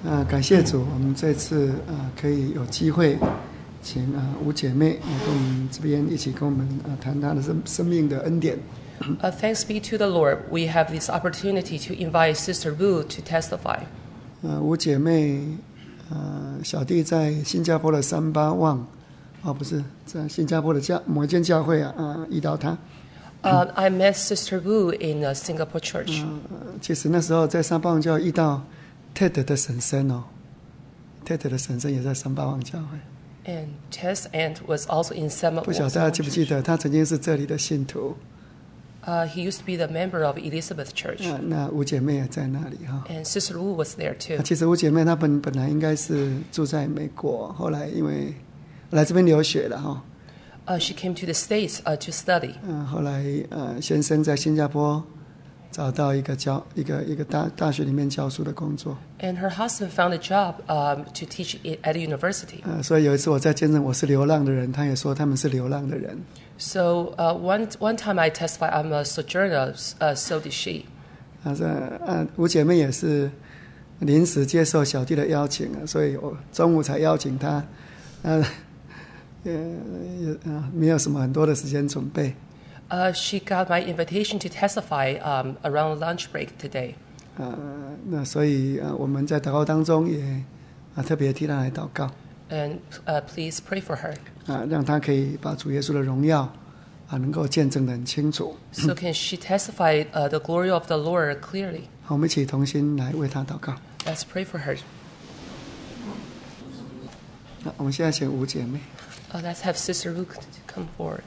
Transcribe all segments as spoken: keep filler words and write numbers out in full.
啊，感谢主，我们这次啊可以有机会请啊吴姐妹来跟我们这边一起跟我们啊谈她的生生命的恩典。 Uh, thanks be to the Lord, we have this opportunity to invite Sister Wu to testify. 呃，吴姐妹，呃，小弟在新加坡的三八旺，哦，不是在新加坡的教某一间教会啊，啊，遇到她。 Uh, I met Sister Wu in a Singapore church. 呃，其实那时候在三八旺教遇到 Ted 的婶婶哦 ，Ted 的婶婶也在三八旺教会。 And Ted's aunt was also in Singapore. 不晓得大家记不记得，他曾经是这里的信徒。 Uh, he used to be the member of Elizabeth Church. 啊，那吴姐妹也在那里哈。 And Sister Wu was there too. 其实吴姐妹她本本来应该是住在美国，后来因为来这边留学了哈。 Uh, she came to the States uh, to study. 嗯，后来呃，先生在新加坡找到一个教一个一个大大学里面教书的工作。 And her husband found a job um, to teach at a university. 呃，所以有一次我在见证我是流浪的人，他也说他们是流浪的人。 So uh, one one time I testified I'm a sojourner, uh, so did she. 啊，这啊，吴姐妹也是临时接受小弟的邀请啊，所以我中午才邀请她，呃，也也啊，没有什么很多的时间准备。 Uh, she got my invitation to testify um, around lunch break today. 呃，那所以呃，我们在祷告当中也啊特别替她来祷告。 And uh, please pray for her. 啊，让她可以把主耶稣的荣耀啊能够见证得很清楚。 So can she testify uh, the glory of the Lord clearly? 好，我们一起同心来为她祷告。 Let's pray for her. 那我们现在请吴姐妹。 Uh, let's have Sister Wu come forward.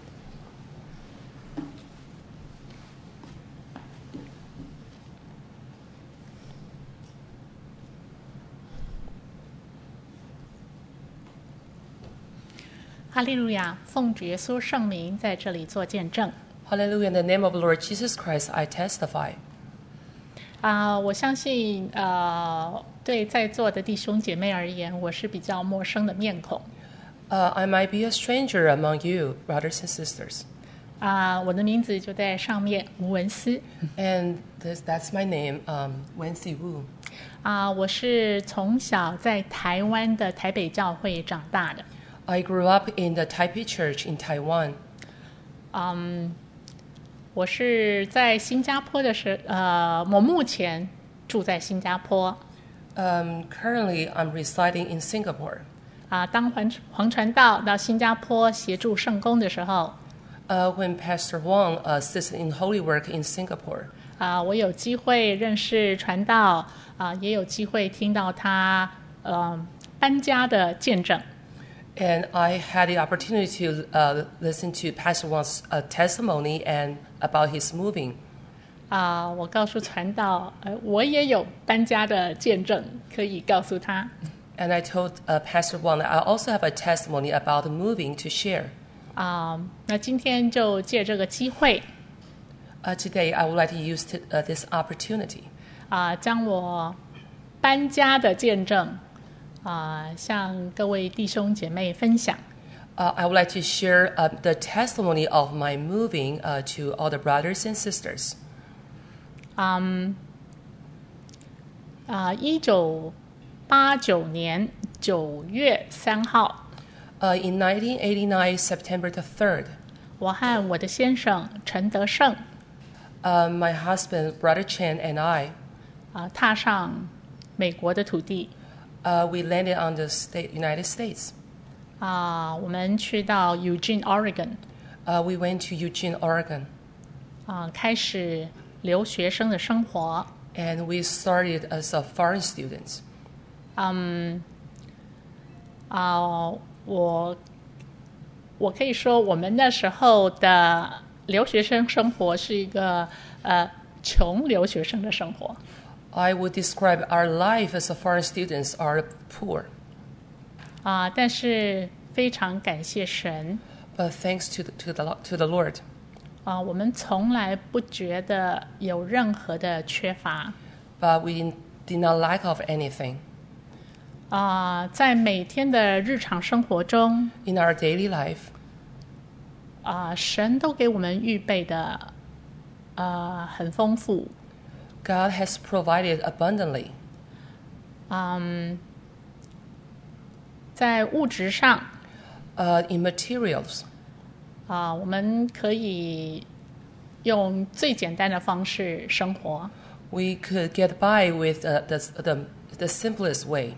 哈利路亚，奉主耶稣圣名在这里做见证。 Hallelujah. In the name of the Lord Jesus Christ, I testify. 啊、我相信呃，对在座的弟兄姐妹而言，我是比较陌生的面孔。 Uh, I might be a stranger among you, brothers and sisters. 啊、我的名字就在上面，吴文思。 And this, that's my name, um, Wensi Wu. 啊、我是从小在台湾的台北教会长大的。 I grew up in the Taipei Church in Taiwan. 嗯，我是在新加坡的时，呃，我目前住在新加坡。 Um, currently, I'm residing in Singapore. 啊、当黄黄传道到新加坡协助圣工的时候， Uh, when Pastor Wang assisted in Holy Work in Singapore, 啊、我有机会认识传道，啊、也有机会听到他呃搬家的见证。 and I had the opportunity to uh, listen to Pastor Wang's uh, testimony and about his moving. 啊、我告诉传道，呃，我也有搬家的见证可以告诉他。 And I told uh, Pastor Wang that I also have a testimony about the moving to share. 啊、那今天就借这个机会， Uh, today, I would like to use t- uh, this opportunity 啊、将我搬家的见证，啊、向各位弟兄姐妹分享。 Uh, I would like to share uh, the testimony of my moving uh, to all the brothers and sisters. 嗯，啊，一九八九年九月三号， Uh, in nineteen eighty-nine, September the third, 我和我的先生陈德胜 uh, my husband, Brother Chen, and I, 啊、踏上美国的土地 uh, we landed on the state, United States. 啊、我们去到 Eugene, Oregon Uh, we went to Eugene, Oregon, 啊、开始留学生的生活。 and we started as a foreign students. 嗯，啊、我我可以说，我们那时候的留学生生活是一个呃穷留学生的生活。 I would describe our life as a foreign students are poor, 啊、但是非常感谢神 but thanks to the, to the, to the Lord, 啊、我们从来不觉得有任何的缺乏 but we didn't- did not lack of anything. 啊、在每天的日常生活中 In our daily life, 啊、神都给我们预备的呃很丰富 God has provided abundantly. 嗯，在物质上， Uh, in materials, 啊、我们可以用最简单的方式生活。 we could get by with uh, the, the, the simplest way.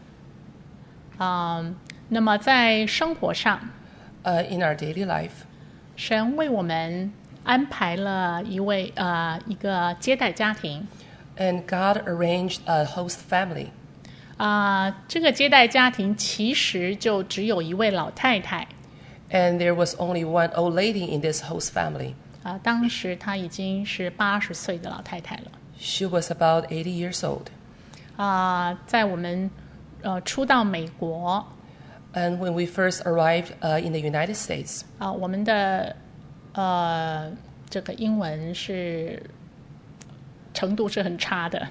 啊、那么在生活上， Uh, in our daily life, 神为我们安排了一位呃一个接待家庭。 and God arranged a host family. 啊、这个接待家庭其实就只有一位老太太。 And there was only one old lady in this host family. 啊、当时她已经是八十岁的老太太了。 She was about eighty years old. 啊、在我们呃初到美国 And when we first arrived uh, in the United States, 啊、我们的呃这个英文是程度是很差的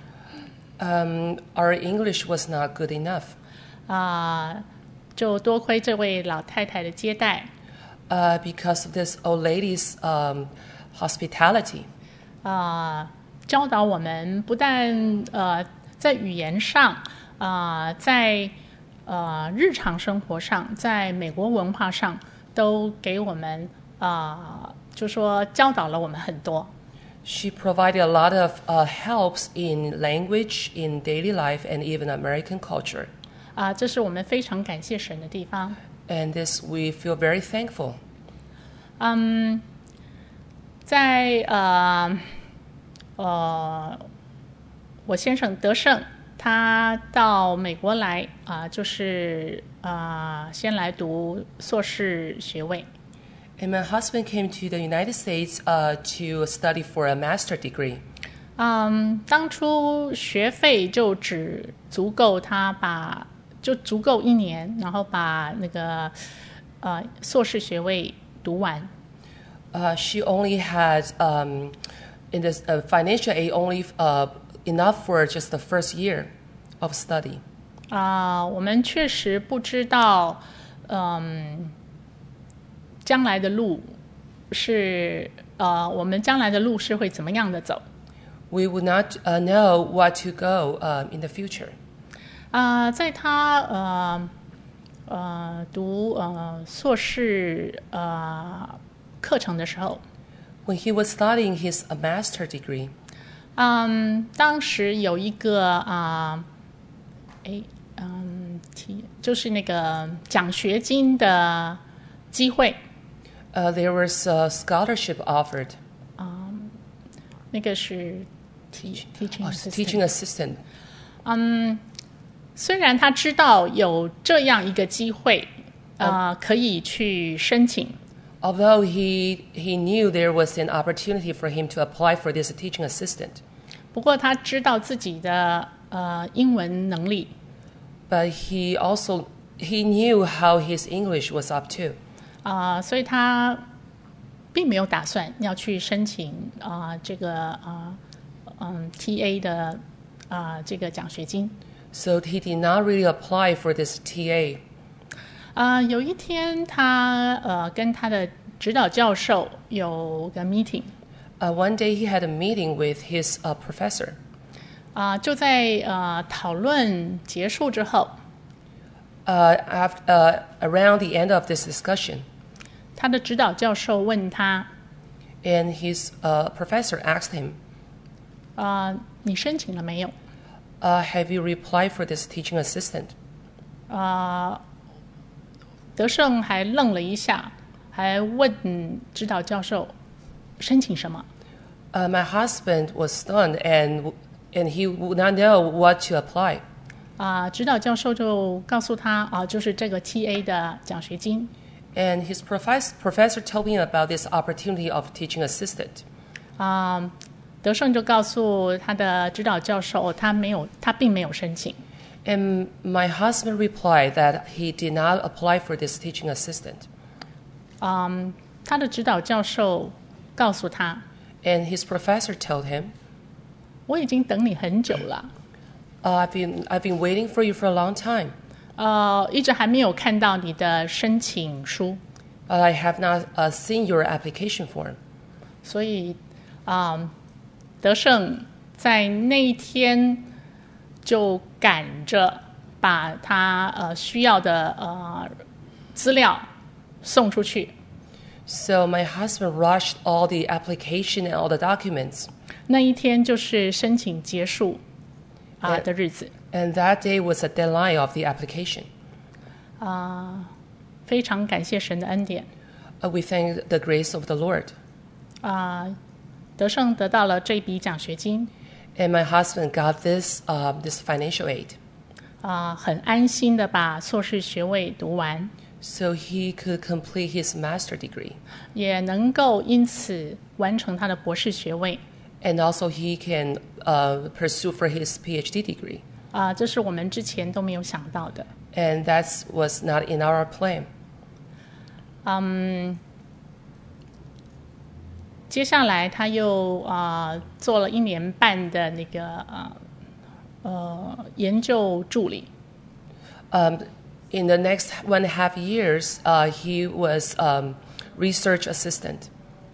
um, our English was not good enough. 啊、就多亏这位老太太的接待 Uh, because of this old lady's um, hospitality. 啊、教导我们不但呃在语言上啊、在呃日常生活上，在美国文化上都给我们啊、就说教导了我们很多。 She provided a lot of uh, helps in language, in daily life, and even American culture. 啊、这是我们非常感谢神的地方。 And this we feel very thankful. 嗯，在呃呃，我先生德胜，他到美国来啊、就是啊、先来读硕士学位。 And my husband came to the United States uh, to study for a master degree. 嗯，当初学费就只足够他把就足够一年，然后把那个呃硕士学位读完。 Uh, she only had, um, in this uh, financial aid, only uh, enough for just the first year of study. 啊、我们确实不知道，嗯，将来的路是呃，我们将来的路是会怎么样的走。 We would not uh, know what to go uh, in the future. 啊、在他呃呃读呃硕士呃课程的时候， When he was studying his uh, master degree, 嗯，当时有一个啊，哎、嗯，提就是那个奖学金的机会， uh, there was a scholarship offered. 那个是 teach teaching Uh, assistant teaching assistant. 嗯，虽然他知道有这样一个机会，啊、可以去申请， Although he, he knew there was an opportunity for him to apply for this teaching assistant, 不过他知道自己的呃英文能力， but he also he knew how his English was up to. 啊、所以他并没有打算要去申请啊、这个啊嗯 T A 的啊、这个奖学金。 So he did not really apply for this T A. 啊、有一天他呃跟他的指导教授有个 meeting， Uh, one day he had a meeting with his uh, professor. 啊、就在呃讨论结束之后， Uh, after, uh, around the end of this discussion, 他的指导教授问他 and his uh, professor asked him, 啊、你申请了没有？ uh, have you replied for this teaching assistant? 啊、德胜还愣了一下，还问指导教授申请什么。 Uh, my husband was stunned and, and he would not know what to apply. 啊、指导教授就告诉他啊、就是这个 T A 的奖学金。 And his professor, professor told him about this opportunity of teaching assistant. 啊、德胜就告诉他的指导教授，他没有，他并没有申请。 And my husband replied that he did not apply for this teaching assistant. 嗯，他的指导教授告诉他， And his professor told him, 我已经等你很久了， uh, I've, been, I've been waiting for you for a long time, 呃，一直还没有看到你的申请书， but I have not uh, seen your application form. 所以啊、德胜在那一天就赶着把他呃需要的呃资料送出去。 So my husband rushed all the application and all the documents. 那一天就是申请结束啊、呃、的日子。 And that day was the deadline of the application. 啊、呃，非常感谢神的恩典。 Uh, we thank the grace of the Lord. 啊、呃，德胜得到了这笔奖学金。 And my husband got this uh, this financial aid. 啊、呃，很安心的把硕士学位读完。 So he could complete his master degree. 也能够因此完成他的博士学位。 And also he can uh, pursue for his PhD degree. 啊、呃，这是我们之前都没有想到的。 And that was not in our plan. 嗯，接下来他又啊、呃、做了一年半的那个呃呃研究助理。 Um, in the next one and a half years, uh, he was um, research assistant.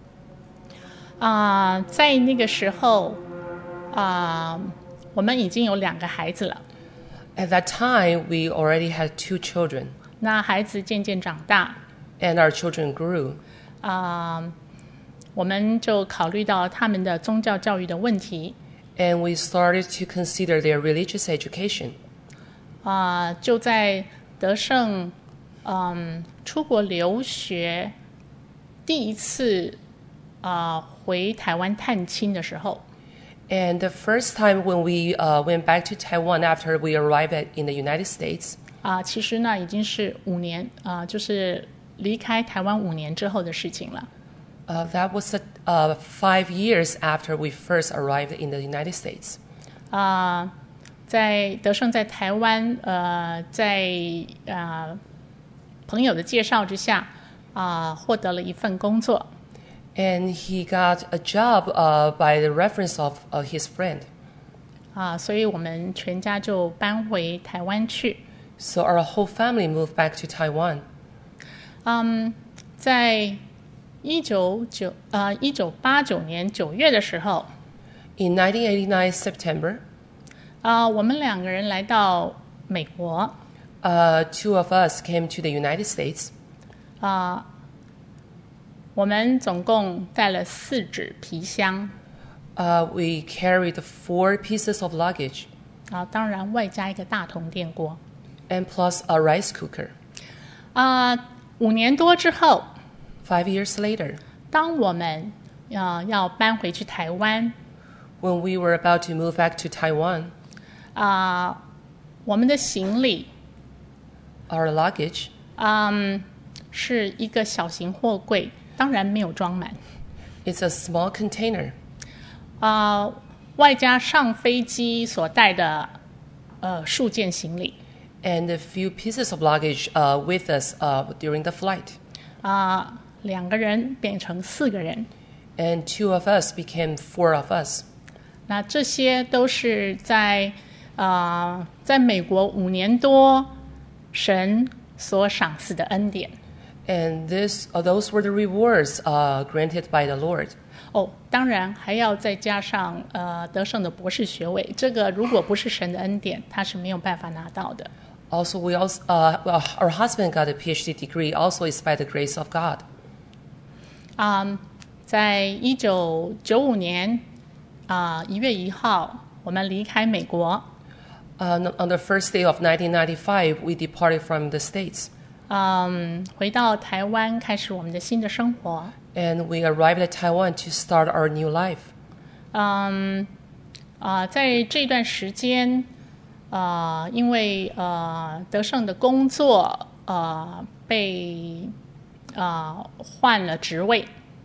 啊、呃，在那个时候啊、呃，我们已经有两个孩子了。 At that time, we already had two children. 那孩子渐渐长大。 And our children grew. 啊、呃，我们就考虑到他们的宗教教育的问题。 And we started to consider their religious education. 啊、呃，就在德胜嗯出国留学第一次啊、呃、回台湾探亲的时候。 And the first time when we uh, went back to Taiwan after we arrived at, in the United States. 啊、呃，其实呢已经是五年啊、呃，就是离开台湾五年之后的事情了。 Uh, that was a, uh, five years after we first arrived in the United States. 啊、呃，在德胜在台湾，呃，在啊、呃、朋友的介绍之下，啊、呃，获得了一份工作。 And he got a job uh, by the reference of uh, his friend. 啊、呃，所以我们全家就搬回台湾去。 So our whole family moved back to Taiwan. 嗯，在一九九呃一九八九年九月的时候 ，in nineteen eighty-nine September， 啊、呃，我们两个人来到美国。 Uh, two of us came to the United States. 啊、呃，我们总共带了四纸皮箱。 Uh, we carried four pieces of luggage. 啊、呃，当然外加一个大铜电锅。 And plus a rice cooker. 啊、呃，五年多之后 ，five years later， 当我们呃要搬回去台湾 ，when we were about to move back to Taiwan， 啊、呃，我们的行李 ，our luggage， 嗯，是一个小型货柜，当然没有装满。 It's a small container. 啊、呃，外加上飞机所带的呃数件行李。 And a few pieces of luggage uh, with us uh, during the flight. 啊、呃，两个人变成四个人。 And two of us became four of us. 那这些都是在啊、呃，在美国五年多神所赏赐的恩典。 And this, uh, those were the rewards uh, granted by the Lord. 哦，当然还要再加上呃德胜的博士学位，这个如果不是神的恩典，他是没有办法拿到的。 Also, we also, uh, well, our husband got a PhD degree. Also, is by the grace of God. 啊、um, ，在一九九五年啊一月一号，我们离开美国。 Uh, on the first day of nineteen ninety-five, we departed from the States. 嗯，回到台湾，开始我们的新的生活。 And we arrived at Taiwan to start our new life. 嗯，啊、呃，在这段时间。呃，因为呃德胜的工作呃被呃换了职位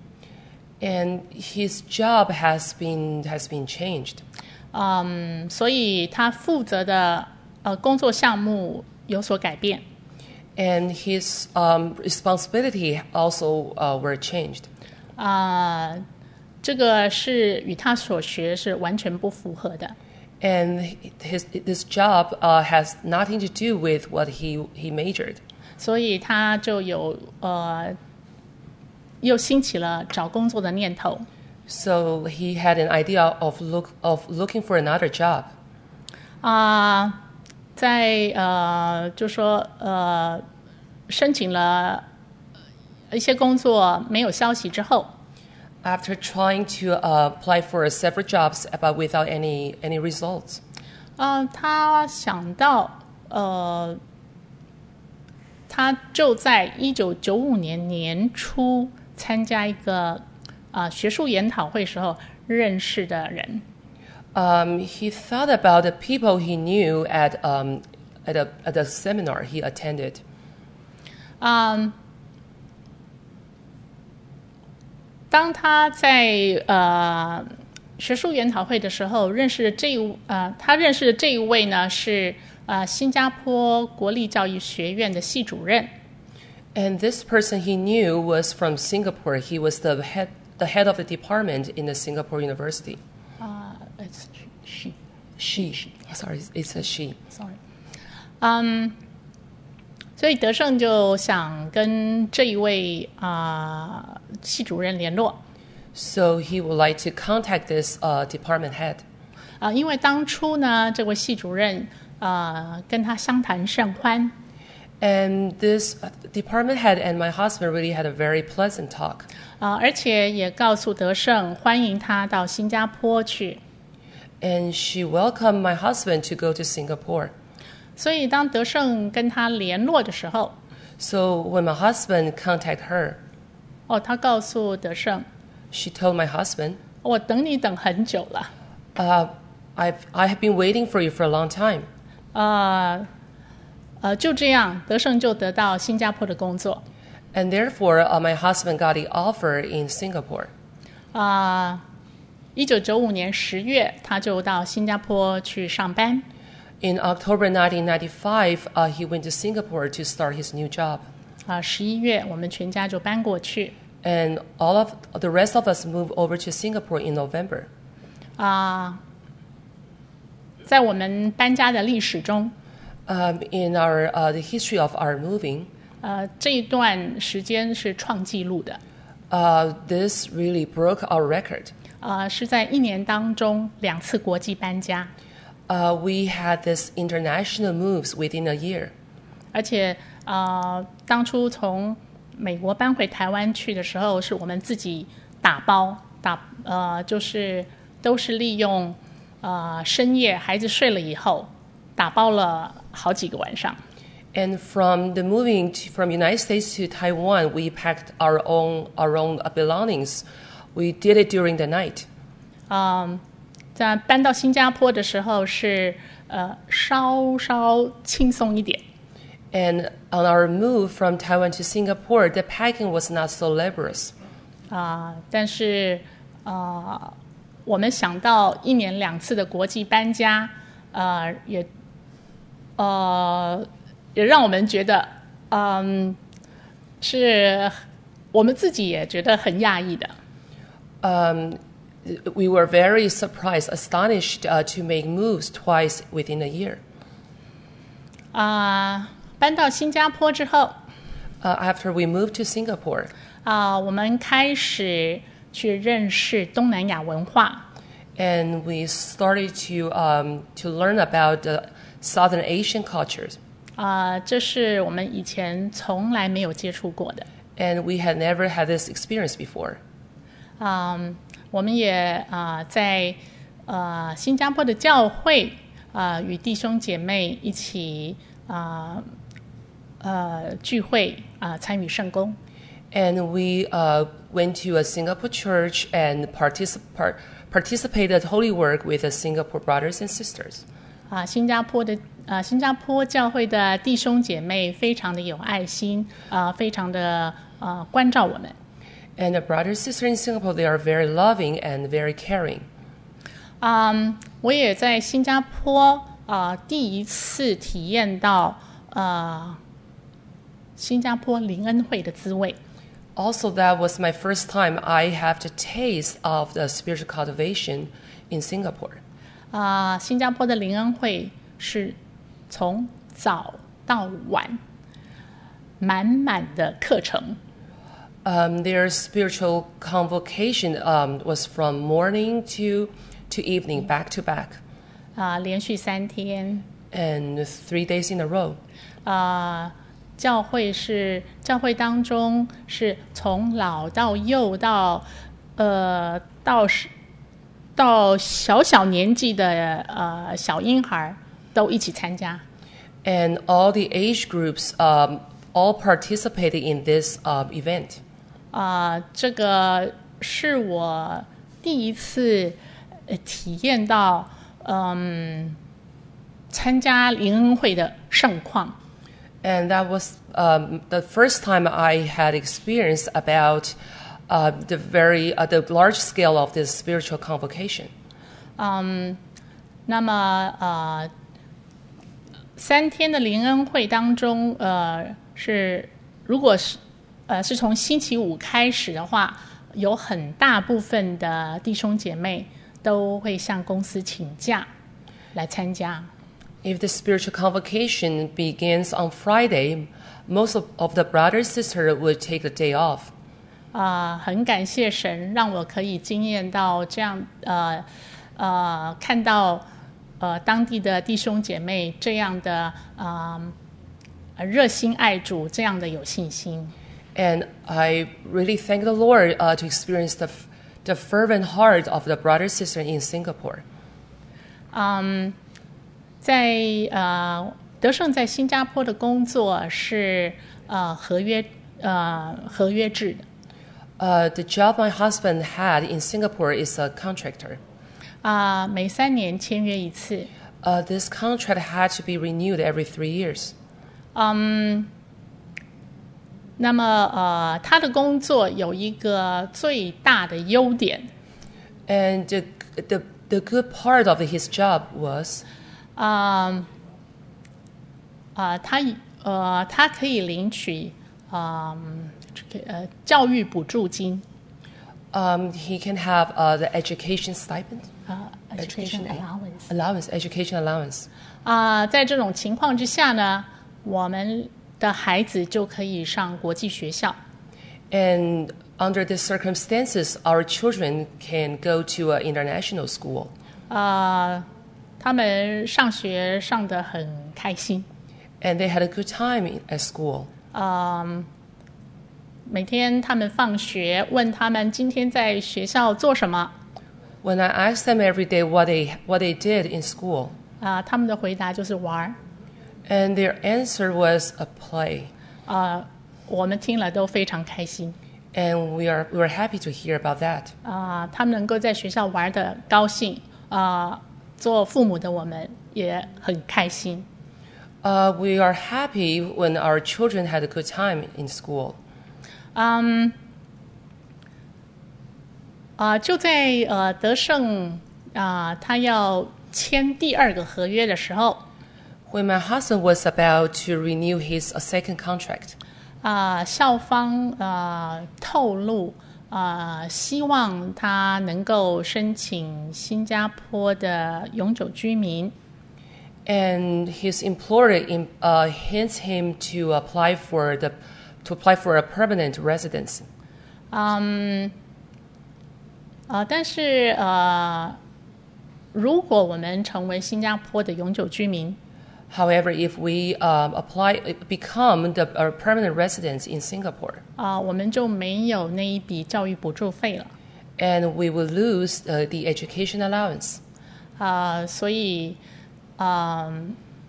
，and his job has been has been changed. 嗯，所以他负责的呃工作项目有所改变 ，and his um, responsibility also uh, were changed. 啊、呃，这个是与他所学是完全不符合的。 And his this job uh, has nothing to do with what he he majored. 所以他就有呃又兴起了找工作的念头。 So he had an idea of look of looking for another job. 啊、呃，在呃，就说呃，申请了一些工作没有消息之后。 After trying to uh, apply for several jobs, but without any any results. 呃，他想到，呃，他就在一九九五年年初参加一个啊、呃、学术研讨会时候认识的人。 Um, he thought about the people he knew at um at a at a seminar he attended. 嗯。当他在呃学术研讨会的时候，认识的这一呃，他认识的这一位呢是呃新加坡国立教育学院的系主任。 And this person he knew was from Singapore. He was the head the head of the department in the Singapore University. 啊、uh, ，it's she she she sorry it's a she. Sorry. 嗯、um,。所以德胜就想跟这一位啊、呃、系主任联络。 So he would like to contact this uh, department head. 啊、呃，因为当初呢，这位系主任啊、呃、跟他相谈甚欢。 And this department head and my husband really had a very pleasant talk. 啊、呃，而且也告诉德胜欢迎他到新加坡去。 And she welcomed my husband to go to Singapore. 所以当德胜跟他联络的时候 So when my husband contacted her, 哦，他告诉德胜 she told my husband, 我等你等很久了。 uh, I've, I have been waiting for you for a long time. 呃呃，就这样，德胜就得到新加坡的工作。 And therefore, uh, my husband got the offer in Singapore. 啊，一九九五年十月，他就到新加坡去上班。 In October nineteen ninety-five, uh, he went to Singapore to start his new job. 啊，十一月我们全家就搬过去。 And all of the rest of us moved over to Singapore in November. 啊，在我们搬家的历史中， Um, in our uh, the history of our moving, 呃，这一段时间是创纪录的。 uh, this really broke our record. 呃，是在一年当中两次国际搬家。 Uh, we had this international moves within a year. 而且呃，当初从美国搬回台湾去的时候，是我们自己打包打呃，就是都是利用呃深夜孩子睡了以后，打包了好几个晚上。 And from the moving to, from United States to Taiwan, we packed our own our own belongings. We did it during the night. 嗯。在搬到新加坡的时候是呃稍稍轻松一点。 And on our move from Taiwan to Singapore, the packing was not so laborious. 啊、呃，但是啊、呃，我们想到一年两次的国际搬家，呃，也呃也让我们觉得，嗯，是我们自己也觉得很讶异的。 Um. We were very surprised, astonished uh, to make moves twice within a year. 啊、呃，搬到新加坡之后， uh, after we moved to Singapore, 啊、呃，我们开始去认识东南亚文化。 And we started to um, to learn about the Southern Asian cultures. 啊、呃，这是我们以前从来没有接触过的。 And we had never had this experience before. 嗯。我们也啊、呃、在呃新加坡的教会啊、呃、与弟兄姐妹一起啊 呃, 呃聚会啊、呃、参与圣工。 And we uh, went to a Singapore church and particip- part, participated holy work with the Singapore brothers and sisters. 啊、呃，新加坡的啊、呃、新加坡教会的弟兄姐妹非常的有爱心啊、呃，非常的呃关照我们。 And the brothers and sisters in Singapore, they are very loving and very caring. 嗯，我也在新加坡啊、呃、第一次体验到呃新加坡灵恩会的滋味。 Also, that was my first time I have to taste of the spiritual cultivation in Singapore. 啊、呃，新加坡的灵恩会是从早到晚满满的课程。 Um, their spiritual convocation um, was from morning to to evening, back to back. 啊、连续三天。 and three days in a row. 啊、教会是教会当中是从老到幼到呃到到小小年纪的呃小婴孩都一起参加。 And all the age groups um, all participated in this uh, event. 啊、这个是我第一次呃体验到嗯参加灵恩会的盛况。 And that was um, the first time I had experienced about uh, the very uh, the large scale of this spiritual convocation. 嗯，那么呃，三天的灵恩会当中，呃，是如果是呃是从星期五开始的话，有很大部分的弟兄姐妹都会向公司请假来参加。 If the spiritual convocation begins on Friday, most of, of the brothers and sisters would take the day off. 啊、呃，很感谢神，让我可以经验到这样，呃呃，看到呃当地的弟兄姐妹这样的啊、呃、热心爱主，这样的有信心。 And I really thank the Lord uh, to experience the the fervent heart of the brothers and sisters in Singapore. 嗯，在呃德胜在新加坡的工作是呃合约呃合约制的。 Uh, the job my husband had in Singapore is a contractor. 啊、呃，每三年签约一次。 Uh, this contract had to be renewed every three years. 嗯，那么呃，他的工作有一个最大的优点。 And the the the good part of his job was. 啊、呃、啊，他呃，他可以领取啊、呃、呃教育补助金。 Um, he can have uh, the education stipend. 啊、uh, ，education allowance. Allowance, education allowance. 啊、呃，在这种情况之下呢，我们的孩子就可以上国际学校。 And under these circumstances, our children can go to an international school. 啊、呃，他们上学上得很开心。 And they had a good time at school. 嗯，每天他们放学，问他们今天在学校做什么。 When I asked them every day what they what they did in school, 啊、呃，他们的回答就是玩。 and their answer was a play. 啊、呃，我们听了都非常开心。 And we are we were happy to hear about that. 啊、呃，他们能够在学校玩得高兴，啊、呃，做父母的我们也很开心。 Uh, we are happy when our children had a good time in school. 嗯，啊、呃，就在呃德胜啊、呃，他要签第二个合约的时候， When my husband was about to renew his uh, second contract, 啊、呃，校方啊、呃、透露啊、呃，希望他能够申请新加坡的永久居民。 and his employer in, uh, hints him to apply for the to apply for a permanent residence. 嗯，啊、呃，但是呃，如果我们成为新加坡的永久居民， However, if we um, apply become the uh, permanent residents in Singapore, 啊、呃，我们就没有那一笔教育补助费了。 and we will lose uh, the education allowance. 啊、呃，所以，嗯、呃，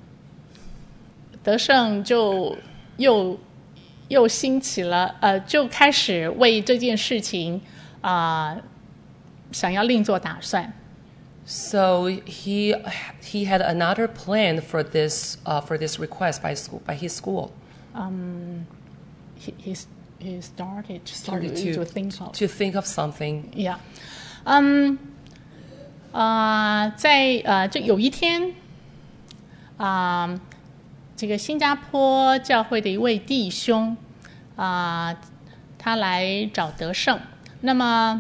德胜就又又兴起了，呃，就开始为这件事情啊、呃、想要另做打算。 So he he had another plan for this uh, for this request by school by his school. Um, he he he started to Started to, to to think of to think of something. yeah，嗯，啊，在呃，就有一天，啊、呃，这个新加坡教会的一位弟兄啊、呃，他来找德胜，那么。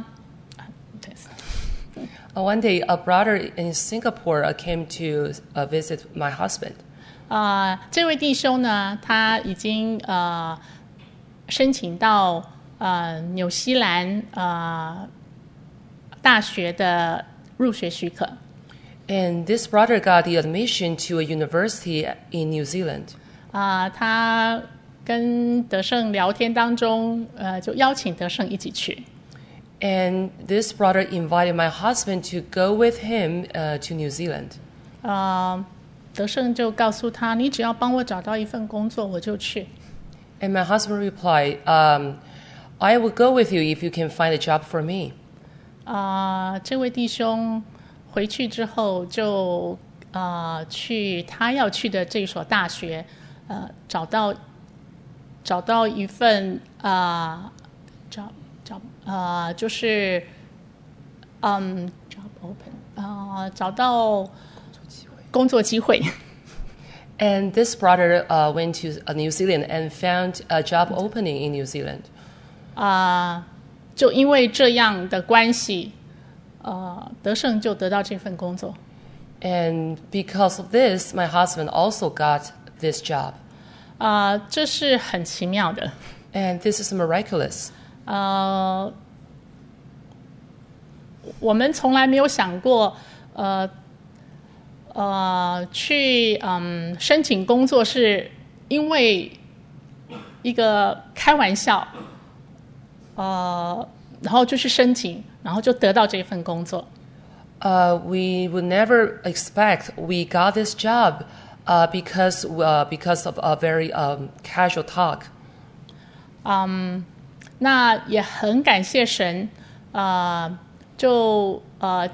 Uh, one day, a brother in Singapore uh, came to uh, visit my husband. 啊、呃，这位弟兄呢，他已经呃申请到呃纽西兰呃大学的入学许可。 And this brother got the admission to a university in New Zealand. 啊、他跟德胜聊天当中，呃，就邀请德胜一起去。 And this brother invited my husband to go with him uh, to New Zealand. 啊、德胜就告诉他：“你只要帮我找到一份工作，我就去。” And my husband replied, um, I will go with you if you can find a job for me. 啊、这位弟兄回去之后就啊、去他要去的这所大学，呃，找到找到一份啊、找找啊、就是嗯 job open 啊、找到工作机会。 And this brother uh, went to uh, New Zealand and found a job opening in New Zealand. 啊、就因为这样的关系，呃，德胜就得到这份工作。 And because of this, my husband also got this job. 啊、这是很奇妙的。 And this is miraculous. 呃，我们从来没有想过，呃呃，去嗯申请工作是因为一个开玩笑，呃，然后就去申请，然后就得到这份工作。 Uh, we would never expect we got this job uh, because uh, because of a very um, casual talk. 嗯，那也很感谢神，呃，就呃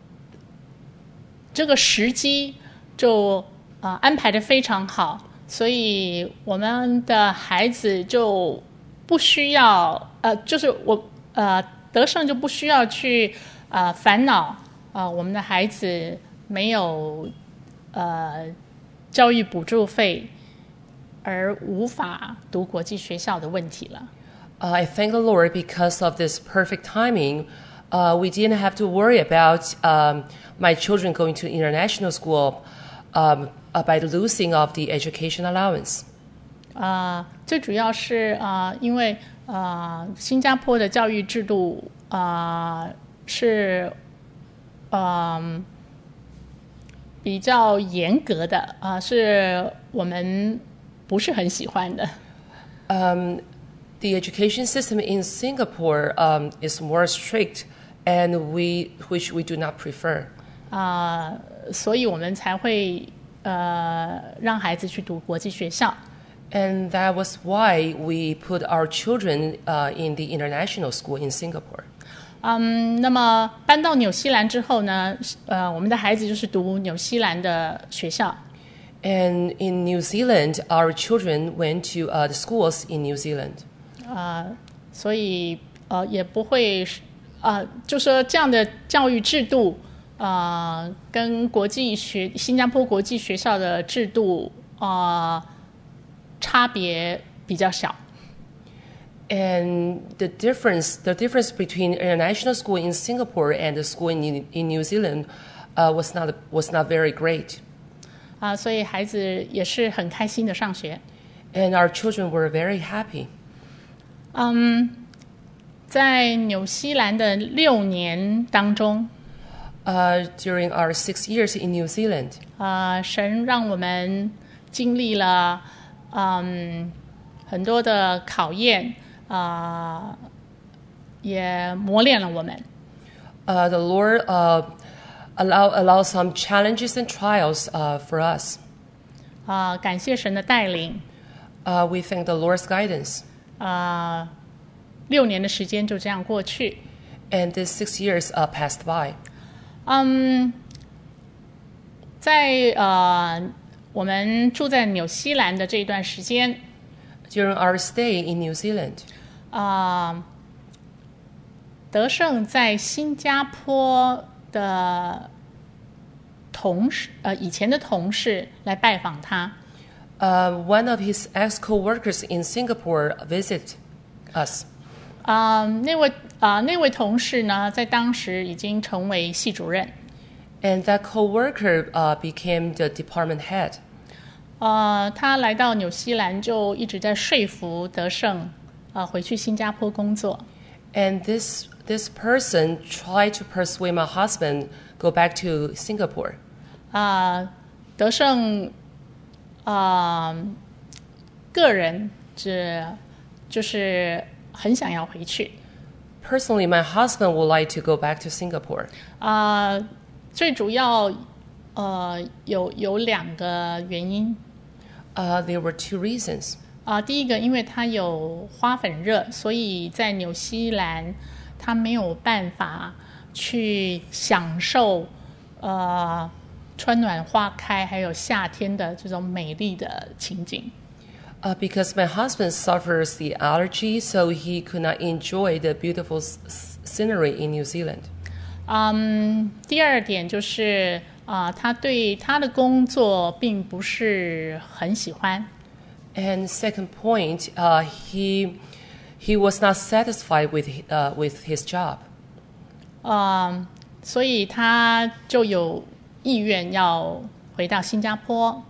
这个时机就呃安排的非常好，所以我们的孩子就不需要呃，就是我呃德胜就不需要去呃烦恼。啊、呃，我们的孩子没有呃教育补助费，而无法读国际学校的问题了。 Uh, I thank the Lord because of this perfect timing. Uh, we didn't have to worry about um, my children going to international school um, uh, by the losing of the education allowance. 啊、呃，最主要是啊、呃，因为啊、呃，新加坡的教育制度啊、呃、是。嗯，比较严格的啊、呃，是我们不是很喜欢的。 Um, the education system in Singapore um, is more strict, and we which we do not prefer. 啊、呃，所以我们才会呃让孩子去读国际学校。 And that was why we put our children uh, in the international school in Singapore. 嗯，那么搬到纽西兰之后呢，呃，我们的孩子就是读纽西兰的学校。 And in New Zealand, our children went to uh, the schools in New Zealand. 呃，所以呃也不会呃，就说这样的教育制度，呃，跟国际学新加坡国际学校的制度呃差别比较小。 And the difference, the difference between international school in Singapore and the school in, in New Zealand uh, was not was not very great. 啊、呃，所以孩子也是很开心的上学。 And our children were very happy. 嗯，在纽西兰的六年当中， uh, during our six years in New Zealand, 啊、呃，神让我们经历了嗯很多的考验。啊、呃，也磨练了我们。 Uh, the Lord uh, allow allow some challenges and trials uh, for us. 啊、呃，感谢神的带领。 Uh, we thank the Lord's guidance. 啊、呃，六年的时间就这样过去。 And these six years uh, passed by. 嗯，在呃我们住在纽西兰的这一段时间。 During our stay in New Zealand, 啊、呃，德胜在新加坡的同事，呃，以前的同事来拜访他。 Uh, one of his ex-co-workers in Singapore visit us. 啊、呃，那位啊、呃、那位同事呢，在当时已经成为系主任。 And that co-worker uh, became the department head. 呃，他来到纽西兰就一直在说服德胜，呃，回去新加坡工作。 And this this person tried to persuade my husband go back to Singapore. 啊、德胜啊、呃、个人只就是很想要回去。 Personally, my husband would like to go back to Singapore. 啊、呃，最主要呃有有两个原因。 Uh, there were two reasons. 啊、呃，第一个，因为它有花粉热，所以在纽西兰它没有办法去享受呃春暖花开还有夏天的这种美丽的情景。 Uh, because my husband suffers the allergy, so he could not enjoy the beautiful scenery in New Zealand. 嗯，第二点就是啊、呃，他对他的工作并不是很喜欢。 And second point, uh, he he was not satisfied with uh, with his job. 嗯，所以他就有意愿要回到新加坡。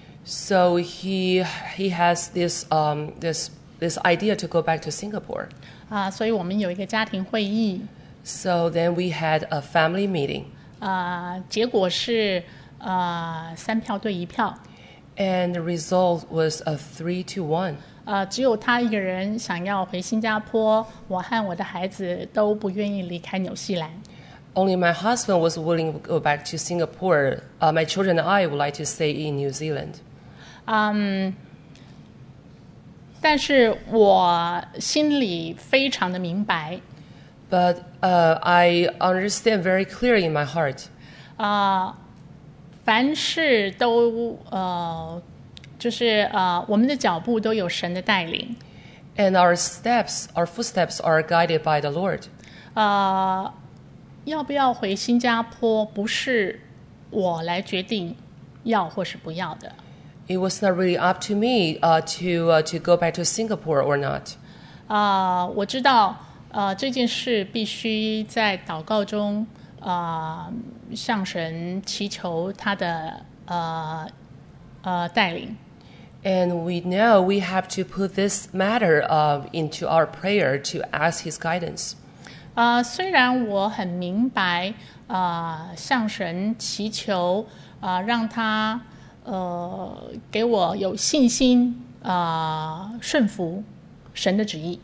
So he he has this um this this idea to go back to Singapore. 啊，所以我们有一个家庭会议。 So then we had a family meeting. 啊，结果是啊三票对一票。 And the result was a three to one. 呃，只有他一个人想要回新加坡，我和我的孩子都不愿意离开纽西兰。 Only my husband was willing to go back to Singapore. Uh, my children and I would like to stay in New Zealand. 嗯，但是我心里非常的明白。 But uh, I understand very clearly in my heart. 啊、呃，凡事都呃，就是呃，我们的脚步都有神的带领。 And our steps, our footsteps are guided by the Lord. 呃，要不要回新加坡，不是我来决定要或是不要的。 It was not really up to me uh, to uh, to go back to Singapore or not. 啊、呃，我知道，呃，这件事必须在祷告中，啊、呃，向神祈求他的呃呃带领。 And we know we have to put this matter uh, into our prayer to ask His guidance. 啊、呃，虽然我很明白，啊、呃，向神祈求，啊、呃，让他。呃，给我有信心啊、呃，顺服神的旨意。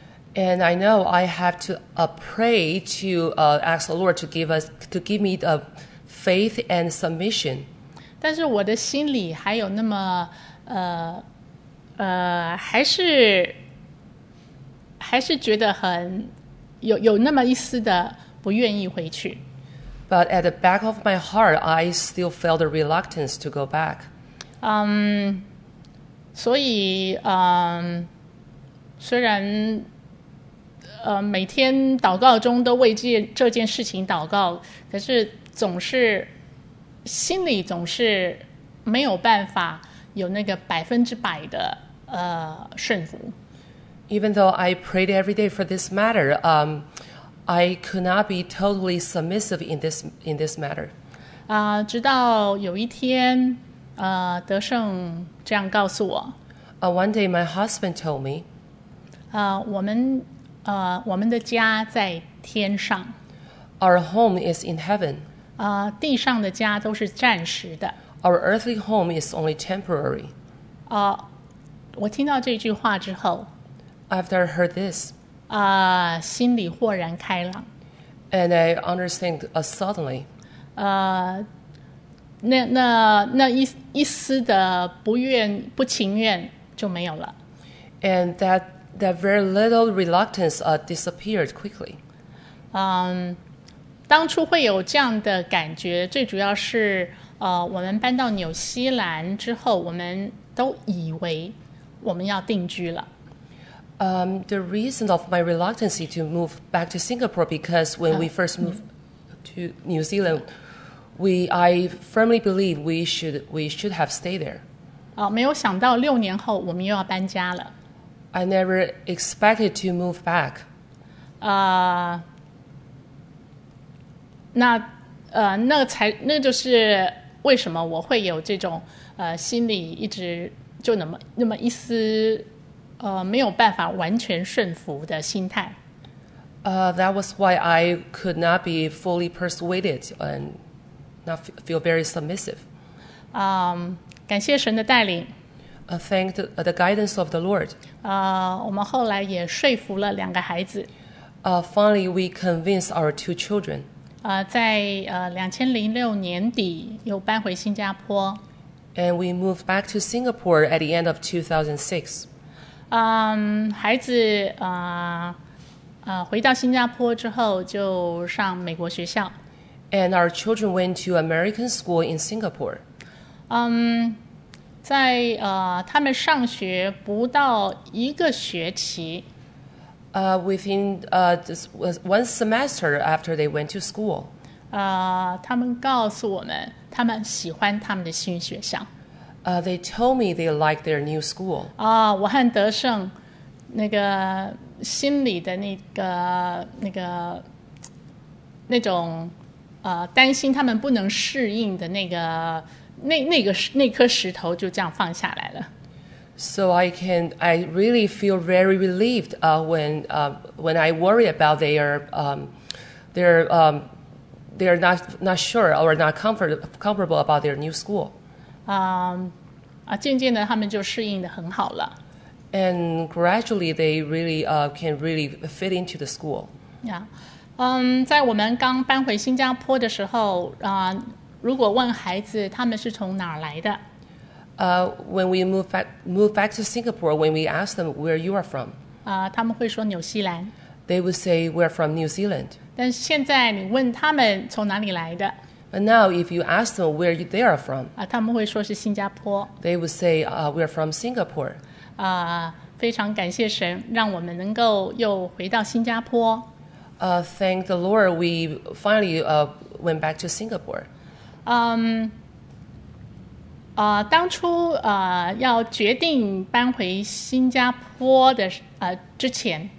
And I know I have to uh, pray to uh, ask the Lord to give us to give me the faith and submission. 但是我的心里还有那么呃呃，还是还是觉得很有有那么一丝的不愿意回去。 But at the back of my heart, I still felt the reluctance to go back. 嗯，所以嗯，虽然呃每天祷告中都为这这件事情祷告，可是总是心里总是没有办法有那个百分之百的呃顺服。 Even though I prayed every day for this matter, um, I could not be totally submissive in this in this matter. 啊、呃，直到有一天，呃，德胜这样告诉我。 Uh, one day, my husband told me. 呃，我们呃我们的家在天上。 Our home is in heaven. 呃，地上的家都是暂时的。 Our earthly home is only temporary. 啊、呃，我听到这句话之后 After I heard this. 啊、呃，心里豁然开朗。 And I understand uh, suddenly. 呃，那那那一一丝的不愿不情愿就没有了。 And that that very little reluctance uh, disappeared quickly. 嗯，当初会有这样的感觉，最主要是呃，我们搬到纽西兰之后，我们都以为我们要定居了。 Um, the reason of my reluctancy to move back to Singapore because when we first moved to New Zealand, we I firmly believe we should we should have stayed there. 啊，没有想到六年后我们又要搬家了。 I never expected to move back. 啊、呃，那呃，那才那就是为什么我会有这种呃心里一直就那么那么一丝。呃，没有办法完全顺服的心态。 Uh, that was why I could not be fully persuaded. And not feel very submissive. 啊、感谢神的带领。 Uh, thank the, uh, the guidance of the Lord. 呃，我们后来也说服了两个孩子。 Uh, finally, we convinced our two children. 呃，在呃两千零六年底又搬回新加坡。 And we moved back to Singapore at the end of two thousand six. 嗯，孩子啊呃回到新加坡之后就上美国学校。 And our children went to American school in Singapore. 嗯，在呃他们上学不到一个学期。 Uh, within uh, this was one semester after they went to school. 呃，他们告诉我们，他们喜欢他们的新学校。 Uh, they told me they liked their new school. 啊、我和德胜那个心里的那个那个那种呃担心他们不能适应的那个那那个那颗石头就这样放下来了。 So I can, I really feel very relieved uh, when uh, when I worry about their um, their um, they're not not sure or not comfort, comfortable about their new school. 啊、啊，渐渐的他们就适应的很好了。 And gradually they really uh, can really fit into the school. 呀，嗯，在我们刚搬回新加坡的时候啊、如果问孩子他们是从哪儿来的， Uh, when we move back, move back to Singapore, when we ask them where you are from, 啊、他们会说纽西兰。 they would say we're from New Zealand. 但是现在你问他们从哪里来的， But now, if you ask them where you, they are from, 啊、他们会说是新加坡。 they would say uh, we're from Singapore. 啊、非常感谢神，让我们能够又回到新加坡。 Uh, thank the Lord, we finally uh, went back to Singapore. 嗯，呃，当初呃要决定搬回新加坡的呃之前，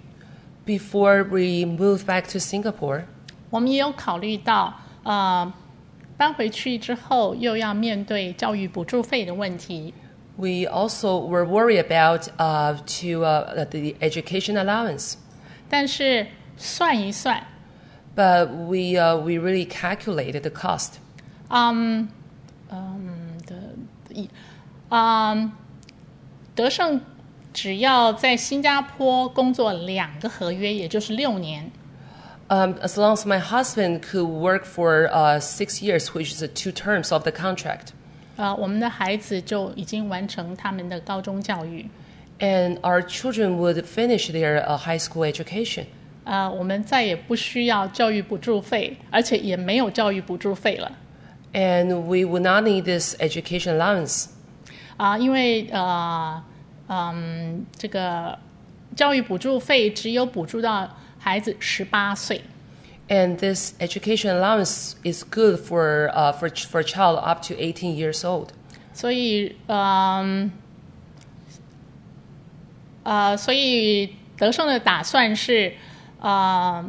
Before we moved back to Singapore, 我们也有考虑到，呃，搬回去之后又要面对教育补助费的问题。 we also were worried about uh, to uh, the education allowance. 但是算一算， But we uh, we really calculated the cost. 嗯嗯的一嗯，德胜只要在新加坡工作两个合约，也就是六年， Um, as long as my husband could work for uh, six years, which is the two terms of the contract, 呃，我们的孩子就已经完成他们的高中教育。 and our children would finish their uh, high school education. 呃，我们再也不需要教育补助费，而且也没有教育补助费了。 And we would not need this education allowance. 啊、因为呃，嗯，这个教育补助费只有补助到孩子十八岁。 And this education allowance is good for, uh, for, for a child up to eighteen years old. 所以，嗯，呃，所以德胜的打算是，呃，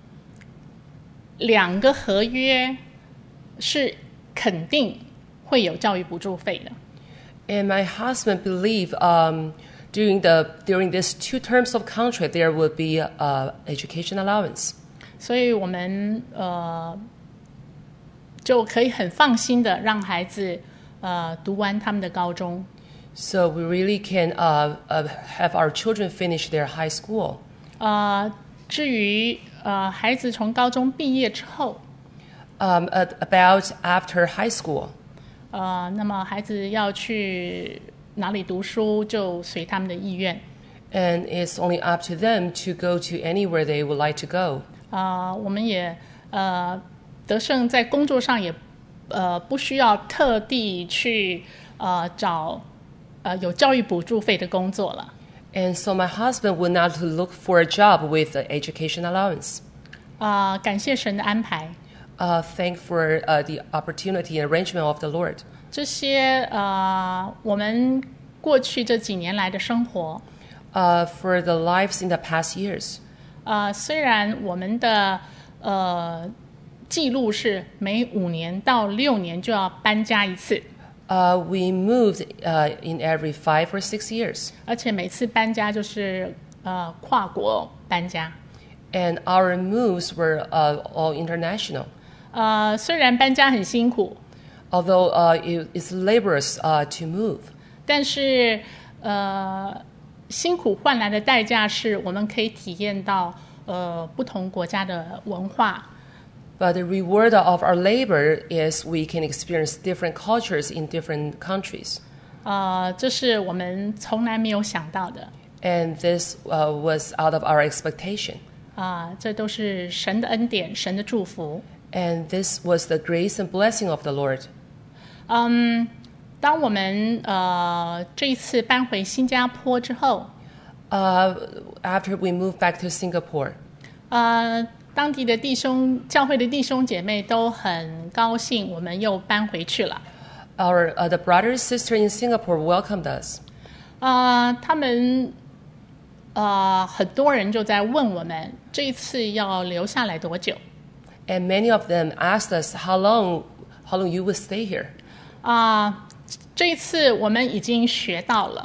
两个合约是肯定会有教育补助费的。 And my husband believed um, during, the, during these two terms of contract, there would be uh, education allowance. 所以我们呃就可以很放心的让孩子呃读完他们的高中。 So we really can uh, uh, have our children finish their high school. 呃，至于呃孩子从高中毕业之后， Um, at, about after high school, 呃，那么孩子要去哪里读书就随他们的意愿。 and it's only up to them to go to anywhere they would like to go. 啊、我们也呃德胜在工作上也呃不需要特地去呃找呃有教育补助费的工作了。 And so my husband would not look for a job with the education allowance. 啊、感谢神的安排。 Uh, thank for uh, the opportunity and arrangement of the Lord. 这些呃我们过去这几年来的生活， Uh, for the lives in the past years. 呃虽然我们的呃记录是每五年到六年就要搬家一次， Uh, we moved uh, in every five or six years. 而且每次搬家就是呃跨国搬家。 And our moves were uh, all international. 呃，虽然搬家很辛苦， Although uh, it, it's laborious uh, to move, 但是呃，辛苦换来的代价是我们可以体验到呃不同国家的文化。 but the reward of our labor is we can experience different cultures in different countries. 呃，这是我们从来没有想到的。 And this uh, was out of our expectation. 啊、这都是神的恩典，神的祝福。 And this was the grace and blessing of the Lord. 嗯，当我们呃这一次搬回新加坡之后， Uh, after we moved back to Singapore, 呃，当地的弟兄、教会的弟兄姐妹都很高兴，我们又搬回去了。 our uh, the brother and sister in Singapore welcomed us. 呃，他们呃很多人就在问我们，这一次要留下来多久？ And many of them asked us how long, how long you would stay here. 啊、这一次我们已经学到了，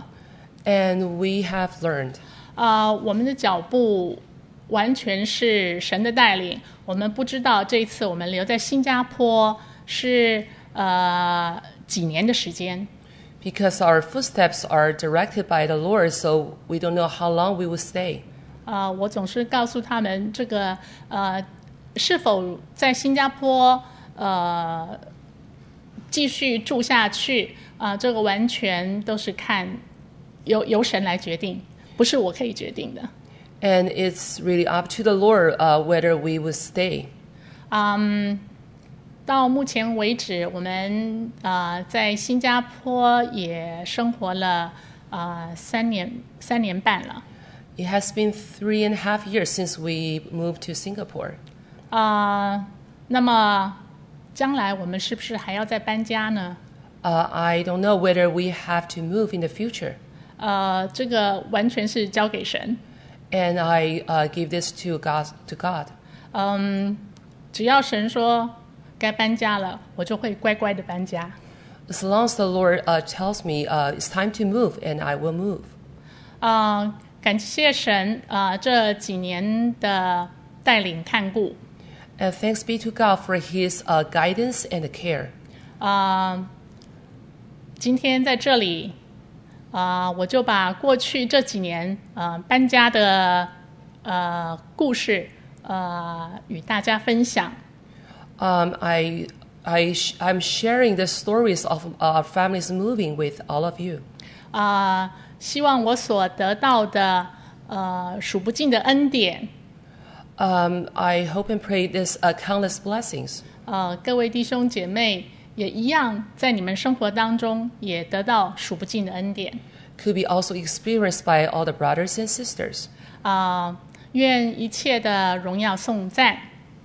And we have learned. 啊、我们的脚步完全是神的带领。我们不知道这一次我们留在新加坡是呃几年的时间。 Because our footsteps are directed by the Lord, so we don't know how long we will stay. 啊、我总是告诉他们，这个呃是否在新加坡呃继续住下去啊、这个完全都是看由由神来决定，不是我可以决定的。 And it's really up to the Lord uh, whether we will stay. 嗯，到目前为止，我们呃在新加坡也生活了呃三年三年半了。 It has been three and a half years since we moved to Singapore. 啊、那么将来我们是不是还要再搬家呢？ Uh, I don't know whether we have to move in the future. 呃，这个完全是交给神。 And I uh, give this to God. To God. 嗯，只要神说该搬家了，我就会乖乖的搬家。 As long as the Lord uh, tells me uh, it's time to move, and I will move. 啊、感谢神啊、这几年的带领看顾。 And thanks be to God for His uh, guidance and care. 啊、今天在这里，啊、我就把过去这几年呃搬家的呃故事呃与大家分享。 Um, I, I, sh- I'm sharing the stories of our families moving with all of you. 啊、希望我所得到的呃数不尽的恩典， Um, I hope and pray this uh, countless blessings 呃，各位弟兄姐妹也一样，在你们生活当中也得到数不尽的恩典。 could be also experienced by all the brothers and sisters. 啊、愿一切的荣耀颂赞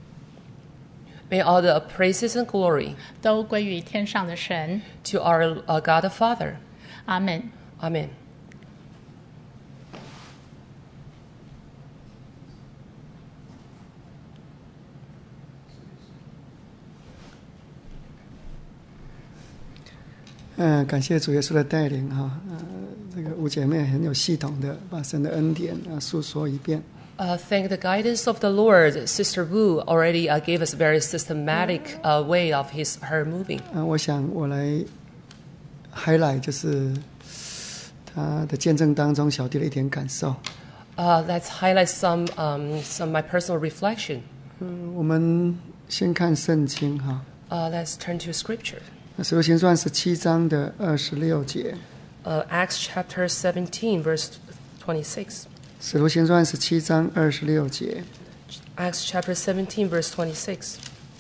May all the praises and glory 都归于天上的神。 to our uh, God the Father. 阿门。 Amen. 嗯，感谢主耶稣的带领哈，呃，这个五姐妹很有系统的把神的恩典啊诉说一遍。 Uh, thank the guidance of the Lord. Sister Wu already uh, gave us a very systematic uh, way of his her moving. 啊，我想我来 highlight 就是他的见证当中小弟的一点感受。 Uh, let's highlight some um, some my personal reflection. 嗯，我们先看圣经哈， Uh, let's turn to Scripture. 那使徒行传十七章的二十六节， Uh, Acts chapter seventeen, verse twenty-six. 使徒行传十七章二十六节， Acts chapter seventeen, verse twenty-six.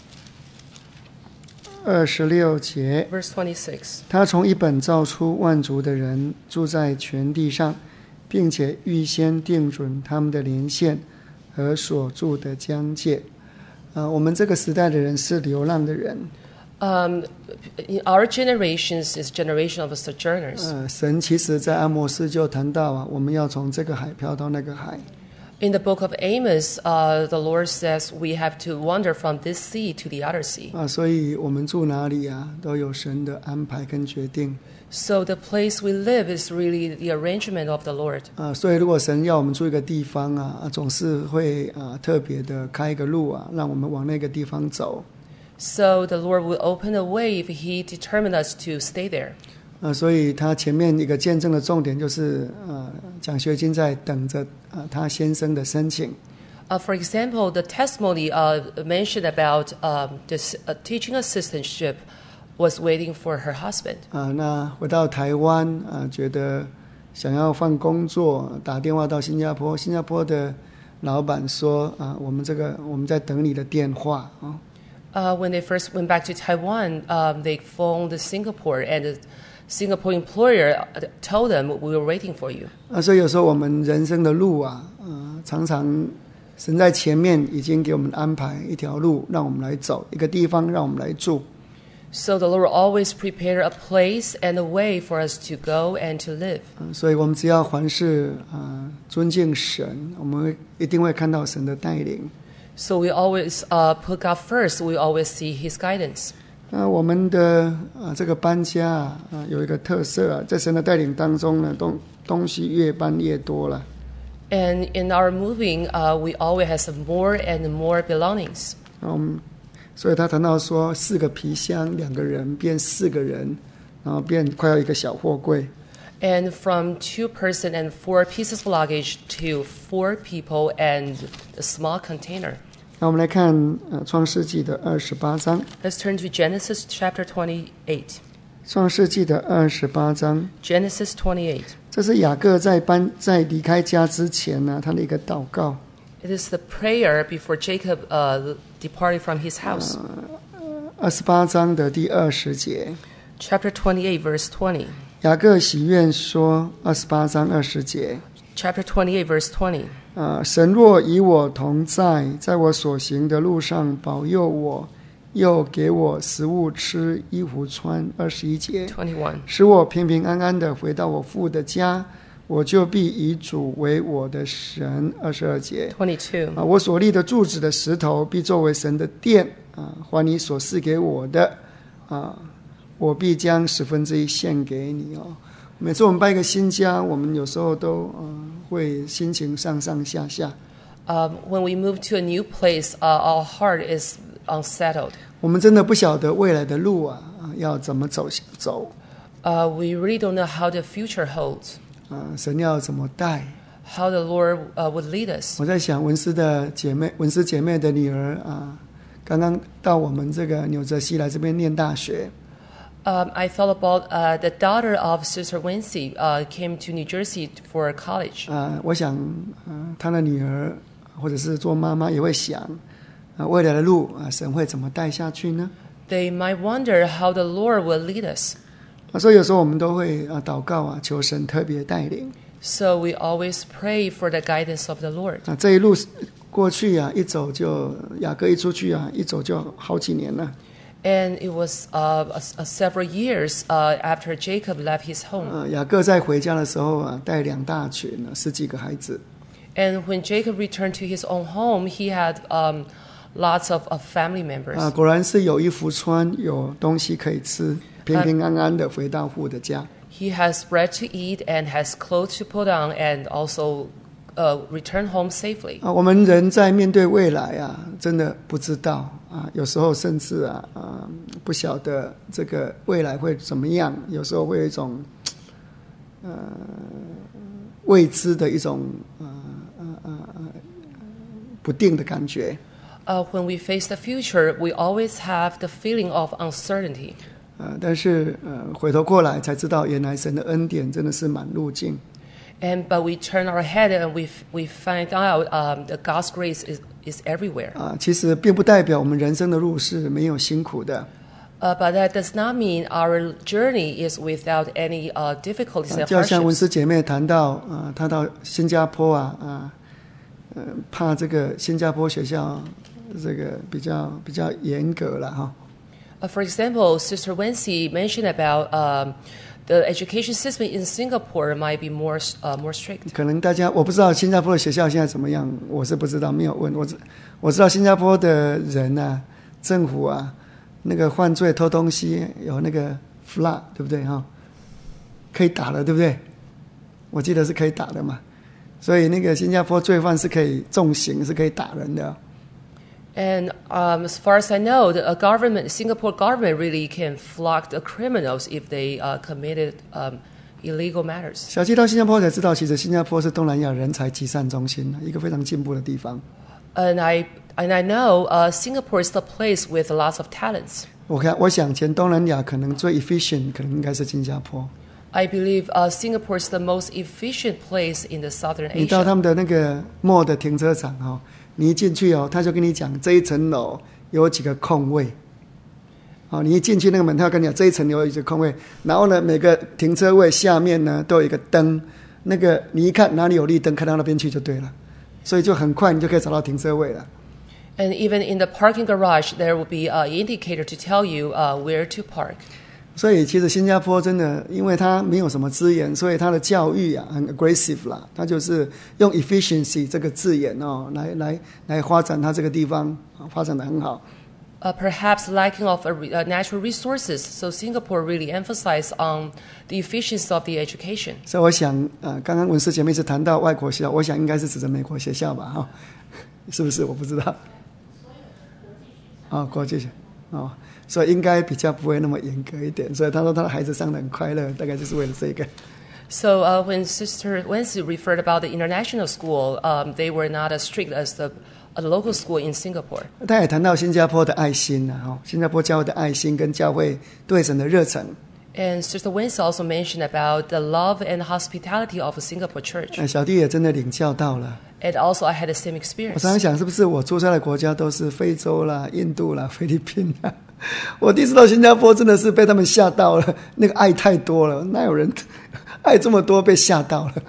二十六节， Verse twenty-six. 他从一本造出万族的人，住在全地上，并且预先定准他们的年限和所住的疆界。啊，我们这个时代的人是流浪的人。 Um, in our generations is generation of sojourners. 呃，神其实在阿摩斯就谈到啊，我们要从这个海漂到那个海。 In the book of Amos, uh, the Lord says we have to wander from this sea to the other sea. 啊，所以我们住哪里啊，都有神的安排跟决定。 So the place we live is really the arrangement of the Lord. 啊，所以如果神要我们住一个地方啊，啊总是会啊特别的开一个路啊，让我们往那个地方走。 So the Lord will open a way if He determined us to stay there. 呃，所以他前面一个见证的重点就是呃，奖学金在等着呃他先生的申请。 Uh, for example, the testimony uh, mentioned about um, this uh, teaching assistantship was waiting for her husband. 啊、呃，那回到台湾啊、呃，觉得想要换工作，打电话到新加坡，新加坡的老板说啊、呃，我们这个我们在等你的电话啊。 Uh, when they first went back to Taiwan, um, they phoned Singapore, and the Singapore employer told them we were waiting for you. 啊，所以有时候我们人生的路啊，呃，常常神在前面已经给我们安排一条路，让我们来走，一个地方让我们来住。 So the Lord always prepared a place and a way for us to go and to live. 呃、所以我们只要凡事啊、呃、尊敬神，我们会一定会看到神的带领。 So we always uh, put God first. We always see His guidance. 那我们的啊这个搬家啊有一个特色啊，在神的带领当中呢，东东西越搬越多了。 And in our moving, uh, we always have more and more belongings. 嗯，所以他谈到说，四个皮箱，两个人变四个人，然后变快要一个小货柜。 And from two person and four pieces of luggage to four people and a small container. 那我们来看呃创世纪的二十八章。 Let's turn to Genesis chapter twenty-eight. 创世纪的二十八章。 Genesis twenty-eight. 这是雅各在搬在离开家之前呢，他的一个祷告。 It is the prayer before Jacob uh, departed from his house. 二十八章的第二十节。 Chapter twenty-eight, verse twenty. 雅各喜愿说，二十八章二十节。 Chapter twenty-eight, verse twenty. 呃，神若与我同在，在我所行的路上保佑我，又给我食物吃，衣服穿。二十一节。 twenty-one. 使我平平安安的回到我父的家，我就必以主为我的神。二十二节。 twenty-two. 啊，我所立的柱子的石头必作为神的殿啊，还你所赐给我的啊，我必将十分之一献给你哦。每次我们搬一个新家，我们有时候都呃会心情上上下下。 Um, when we move to a new place, uh, our heart is unsettled. 我们真的不晓得未来的路啊，要怎么走走。 Uh, we really don't know how the future holds. 啊，神要怎么带 How the Lord uh, would lead us. 我在想，文思的姐妹，文思姐妹的女儿啊，刚刚到我们这个纽泽西来这边念大学。 Um, I thought about uh, the daughter of Sister Wency uh, came to New Jersey for college. 啊，我想，呃，她的女儿或者是做妈妈也会想，啊，未来的路啊，神会怎么带下去呢？ They might wonder how the Lord will lead us. 啊，所以有时候我们都会啊祷告啊，求神特别带领。 So we always pray for the guidance of the Lord. 啊，这一路过去啊，一走就雅各一出去啊，一走就好几年了。 And it was uh, a, a several years uh, after Jacob left his home. 啊，雅各在回家的时候啊，带两大群啊，十几个孩子。 And when Jacob returned to his own home, he had um, lots of, of family members. 啊，果然是有衣服穿，有东西可以吃，平平安安的回到父的家。 He has bread to eat and has clothes to put on, and also uh, return home safely. 啊，我们人在面对未来啊，真的不知道啊，有时候甚至啊啊不晓得这个未来会怎么样，有时候会有一种呃未知的一种呃呃呃不定的感觉。 Uh, when we face the future, we always have the feeling of uncertainty. 呃，但是呃回头过来才知道，原来神的恩典真的是满路径。 And but we turn our head and we we find out um, that God's grace is is everywhere. 啊，其实并不代表我们人生的路是没有辛苦的。 Uh, but that does not mean our journey is without any uh, difficulties 啊， and 就好像文 hardships. 思姐妹谈到啊，她到新加坡啊啊，呃，怕这个新加坡学校这个比较比较严格了哈。 Uh, for example, Sister Wency mentioned about um, the education system in Singapore might be more uh, more strict. 可能大家我不知道新加坡的学校现在怎么样，我是不知道，没有问。我知我知道新加坡的人啊，政府啊，那个犯罪偷东西有那个 flag， 对不对哈？可以打了，对不对？我记得是可以打的嘛。所以那个新加坡罪犯是可以重刑，是可以打人的。 And um, as far as I know, the uh, government, Singapore government really can flog the criminals if they uh, committed um, illegal matters. 小七到新加坡才知道，其实新加坡是东南亚人才集散中心，一个非常进步的地方。 And I and I know uh, Singapore is the place with lots of talents. 我看，我想全东南亚可能最 efficient 可能应该是新加坡。 I believe uh, Singapore is the most efficient place in the Southern 你到 Asia. 他们的那个 mall 的停车场哦，你一进去哦，他就跟你讲这一层楼有几个空位。哦，你一进去那个门，他要跟你讲这一层有一个空位，然后呢，每个停车位下面呢都有一个灯，那个你一看哪里有绿灯，开到那边去就对了，所以就很快你就可以找到停车位了。 And even in the parking garage, there will be an indicator to tell you uh, where to park. 所以其实新加坡真的，因为它没有什么资源，所以它的教育啊很 aggressive 啦，它就是用 efficiency 这个字眼哦，来来来发展它这个地方，发展得很好。 Uh, perhaps lacking of uh, natural resources, so Singapore really emphasized on the efficiency of the education. 所以我想，呃，刚刚文思姐妹是谈到外国学校，我想应该是指着美国学校吧，哈、哦，是不是？我不知道。哦，国际学哦。所以应该比较不会那么严格一点，所以他说他的孩子上得很快乐，大概就是为了这个。 So uh, when Sister Wency referred about the international school, um, they were not as strict as the, uh, the local school in Singapore. 他也谈到新加坡的爱心啊，哦，新加坡教会的爱心跟教会对神的热忱。 And Sister Wency also mentioned about the love and hospitality of a Singapore church. 小弟也真的领教到了。 And also I had the same 我 experience. 常常想，是不是我出差的国家都是非洲啦、印度啦、菲律宾啦？我第一次到新加坡，真的是被他们吓到了，那个爱太多了，哪有人爱这么多，被吓到了。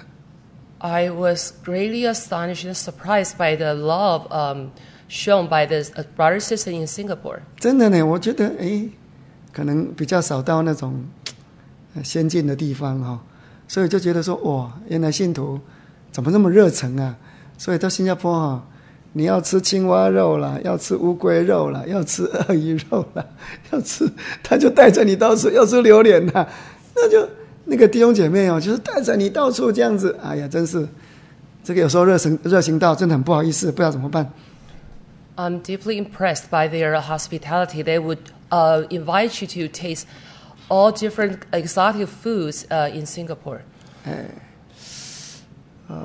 I was greatly astonished and surprised by the love um, shown by the uh, brother sister in Singapore. 真的呢，我觉得诶，可能比较少到那种先进的地方哈、哦，所以就觉得说，哇，原来信徒怎么那么热诚啊？所以到新加坡哈、哦。你要吃青蛙肉啦，要吃乌龟肉啦，要吃鳄鱼肉啦，要吃，他就带着你到处，要吃榴莲啦，那就那个弟兄姐妹哦，就是带着你到处这样子，哎呀，真是这个有时候热情热情到真的很不好意思，不知道怎么办。 I'm deeply impressed by their hospitality. They would uh, invite you to taste all different exotic foods uh, in Singapore. 哎，呃。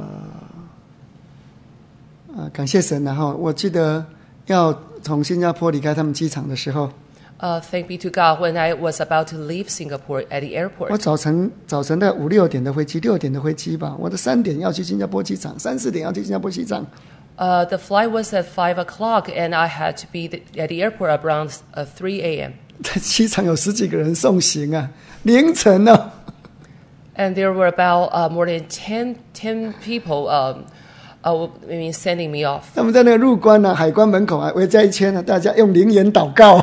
啊，感谢神！然后我记得要从新加坡离开他们机场的时候， Uh, thank be to God, when I was about to leave Singapore at the 我 airport, 早晨早晨的五六点的飞机，六点的飞机吧，我的三点要去新加坡机场，三四点要去新加坡机场。 uh, the flight was at five o'clock, and I had to be the, at the airport around uh, three a.m. 在机场有十几个人送行啊，凌晨哦。 And there were about uh, more than ten, ten people um, uh, I mean, sending me off. 他们在那个入关啊，海关门口啊，围在一圈啊，大家用灵言祷告。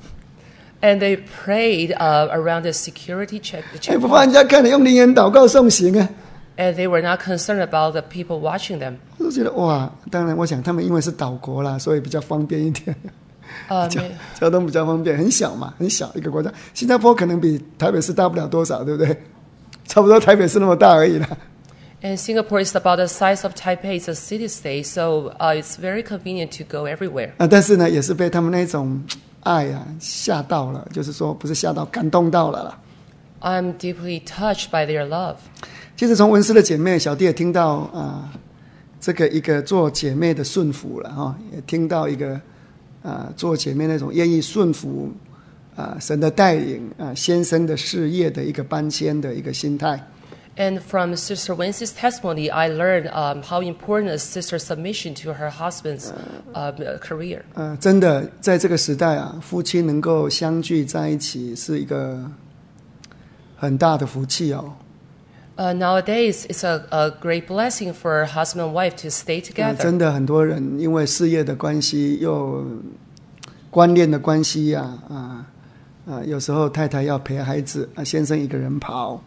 And they prayed uh, around the security check. The 哎，不怕人家看了，用灵言祷告送行啊。 And they were not concerned about the people watching them. 我就觉得哇，当然我想他们因为是岛国啦，所以比较方便一点。 Uh, 交交通比较方便，很小嘛，很小一个国家。新加坡可能比台北市大不了多少，对不对？差不多台北市那么大而已啦。 And Singapore is about the size of Taipei. It's a city-state, so uh, it's very convenient to go everywhere. 啊，但是呢，也是被他们那种爱啊吓到了，就是说不是吓到，感动到了啦。 I'm deeply touched by their love. 其实从文思的姐妹小弟也听到啊，这个一个做姐妹的顺服了哈、哦，也听到一个啊做姐妹那种愿意顺服啊神的带领啊先生的事业的一个搬迁的一个心态。 And from Sister Wency's testimony, I learned um, how important is sister's submission to her husband's uh, career. 呃，真的在这个时代啊，夫妻能够相聚在一起是一个很大的福气哦。 Uh, nowadays, it's a, a great blessing for husband and wife to stay 呃 together. 真的很多人因为事业的关系，又观念的关系呀、啊，啊啊，有时候太太要陪孩子，啊，先生一个人跑。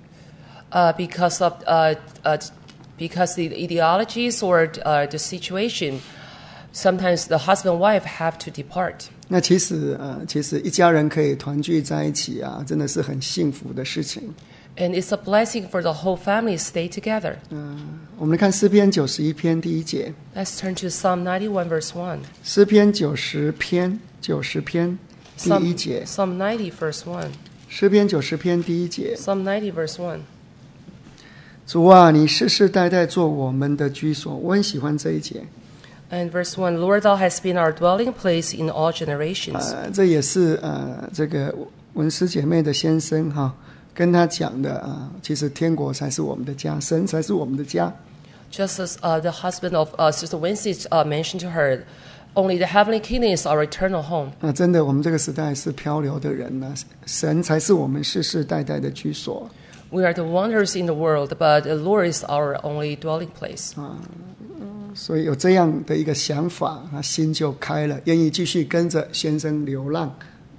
Uh, because of uh, uh, because the ideologies or uh, the situation, sometimes the husband and wife have to depart. 那其实呃，其实一家人可以团聚在一起啊，真的是很幸福的事情。 And it's a blessing for the whole family to stay together. 我们来看诗篇九十一篇第一节。 Let's turn to Psalm ninety-one, verse one. 诗篇九十篇九十篇第一节。 Psalm ninety, verse one. 诗篇九十篇第一节。 Psalm ninety, verse one. 主啊，你世世代代做我们的居所。我很喜欢这一节。 And verse one, Lord, thou hast been our dwelling place in all generations. 呃，这也是呃这个文思姐妹的先生哈。跟他讲的啊，其实天国才是我们的家，神才是我们的家。 Just as uh, the husband of uh, Sister Wednesday uh, mentioned to her, only the heavenly kingdom is our eternal home. 啊，真的，我们这个时代是漂流的人呢，神才是我们世世代代的居所。 We are the wanderers in the world, but the Lord is our only dwelling place. 啊，所以有这样的一个想法，他心就开了，愿意继续跟着先生流浪。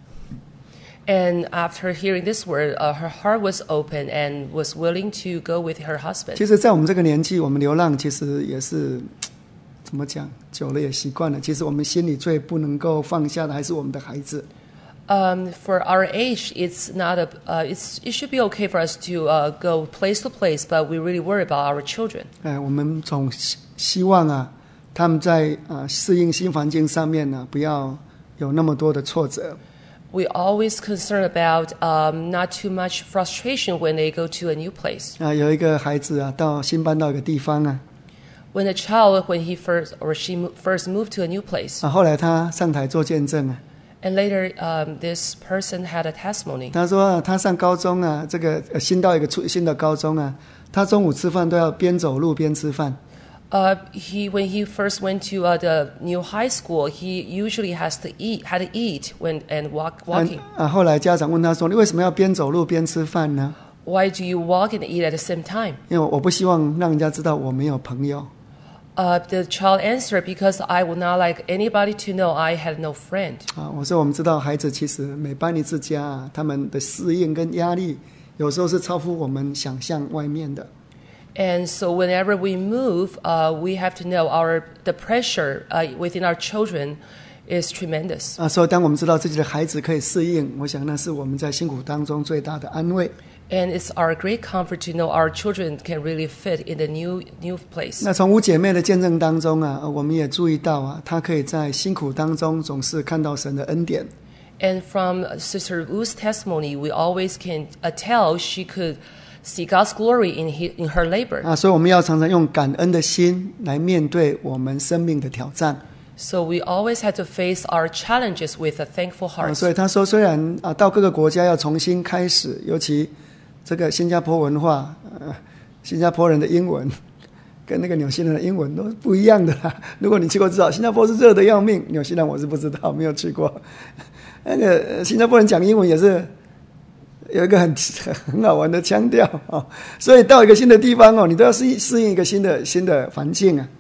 And after hearing this word, uh, her heart was open and was willing to go with her husband. 其实，在我们这个年纪，我们流浪其实也是怎么讲，久了也习惯了。其实我们心里最不能够放下的还是我们的孩子。 Um, for our age, it's not a. Uh, it's it should be okay for us to uh, go place to place, but we really worry about our children. 哎，我们总希望啊，他们在啊适应新环境上面呢，不要有那么多的挫折。 We always concern about um, not too much frustration when they go to a new place. 啊，有一个孩子啊，到新搬到一个地方啊， When a child, when he first or she mo- first moved to a new place, 啊，后来他上台做见证啊， and later um, this person had a testimony. 他说啊，他上高中啊，这个呃新到一个初新的高中啊，他中午吃饭都要边走路边吃饭。 Uh, he when he first went to uh, the new high school, he usually has to eat, had to eat when and walk 啊 walking. 啊，后来家长问他说：“你为什么要边走路边吃饭呢？” Why do you walk and eat at the same time? 因为我不希望让人家知道我没有朋友。 Uh, the child answered, because I would not like anybody to know I had no friend. 啊，我说我们知道孩子其实每搬一次家啊，他们的适应跟压力有时候是超乎我们想象外面的。 And so whenever we move, uh, we have to know our the pressure uh, within our children is tremendous. 啊，所以当我们知道自己的孩子可以适应，我想那是我们在辛苦当中最大的安慰。 And it's our great comfort to know our children can really fit in the new new place. 那从五姐妹的见证当中啊，我们也注意到啊，她可以在辛苦当中总是看到神的恩典。 And from Sister Wu's testimony, we always can uh, tell she could see God's glory in his, in her labor. 啊，所以我们要常常用感恩的心来面对我们生命的挑战。 So we always had to face our challenges with a thankful 啊， heart. 所以他说，虽然啊到各个国家要重新开始，尤其这个新加坡文化，呃，新加坡人的英文跟那个纽西兰的英文都不一样的啦。如果你去过，知道新加坡是热的要命，纽西兰我是不知道，没有去过。那个新加坡人讲英文也是有一个很很好玩的腔调啊，所以到一个新的地方哦，你都要适应适应一个新的新的环境啊。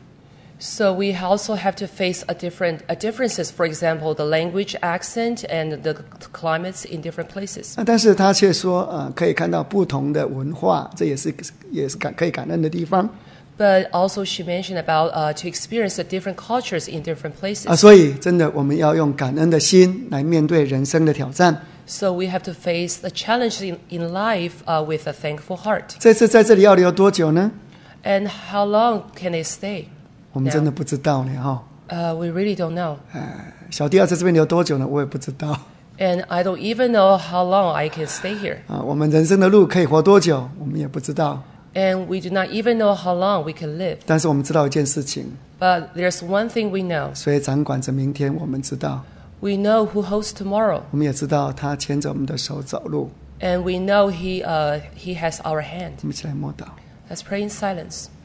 So we also have to face a different a differences. For example, the language, accent, and the climates in different places. 啊，但是他却说，呃，可以看到不同的文化，这也是也是感可以感恩的地方。 But also she mentioned about uh, to experience the different cultures in different places. 啊，所以真的我们要用感恩的心来面对人生的挑战。 So we have to face the challenge in, in life uh, with a thankful heart. 这次在这里要留多久呢？ And how long can they stay? 我们真的不知道呢，哈。 Uh, we really don't know. 小弟要在这边留多久呢？我也不知道。 And I don't even know how long I can stay here. 啊，我们人生的路可以活多久，我们也不知道。 And we do not even know how long we can live. 但是我们知道一件事情， But there's one thing we know. 谁掌管着明天，我们知道。 We know who hosts tomorrow. 我们也知道他牵着我们的手走路。 And we know he, uh, he has our hand. 我们一起来默祷。 Let's pray in silence.